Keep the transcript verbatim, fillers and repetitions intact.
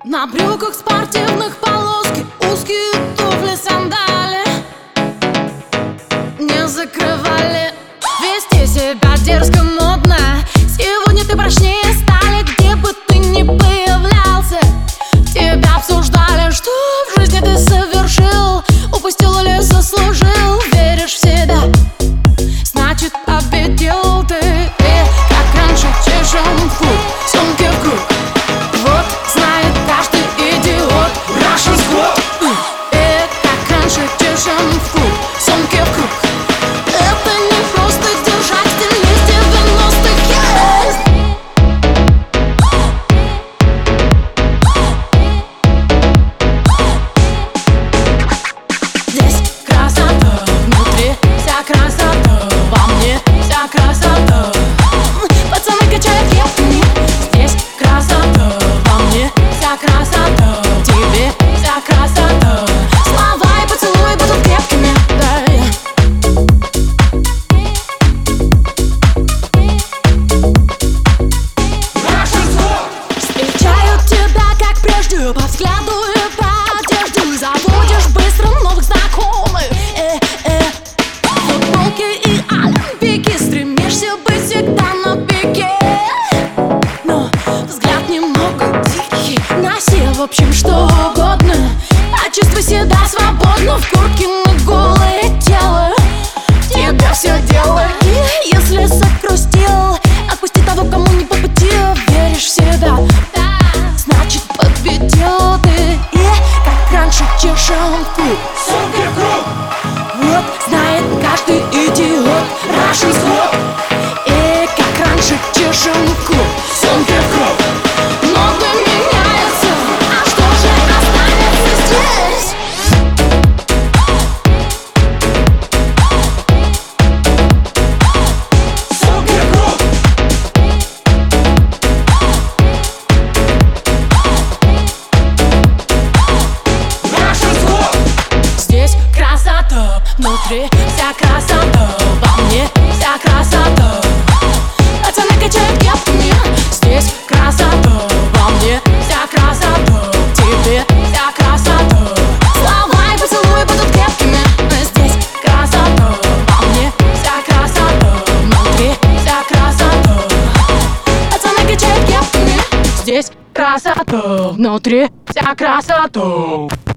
На брюках спортивных полоски, узкие туфли, сандали не закрывали. Вести себя дерзко, модно. Сегодня ты прочнее стали. Где бы ты ни появлялся, тебя обсуждали. Что в жизни ты совершил, упустил или заслужил? Веришь в себя, значит победил ты. И как раньше чешем в круг, сумки в круг. Вот знает каждый идиот Russian Squad. И как раньше чешем в круг, сумки в круг. Это не просто держать стиль из девяностых. Здесь красота внутри, вся красота во мне, вся красота. Пацаны качают кепками. Здесь красота во мне, вся красота в тебе, вся красота. Слова и поцелуи будут крепкими, да. Встречают тебя как прежде, по взгляду и по одежде. Заводишь быстро новых знакомых. э, э. Футболки и олимпики, стремишься быть всегда на пике. Но взгляд немного дикий, носи в общем что угодно. Почувствуй себя свободно в куртке на голое тело. В тебе все дело. И если загрустил, отпусти того, кому не по пути. Веришь в себя, значит победил ты. И как раньше чешем в круг, сумки в круг. Вот знает каждый идиот Russian Squad. И как раньше чешем в круг, сумки в круг. Много меняется, а что же останется здесь? Сумки в круг. Russian Squad. Здесь красота внутри, вся красота во мне, вся красота. Пацаны качают кепками. Здесь красота во мне, вся красота в тебе, вся красота. Слова и поцелуи будут крепкими. Здесь красота во мне, вся красота внутри, вся красота. Пацаны качают кепками. Здесь красота внутри, вся красота.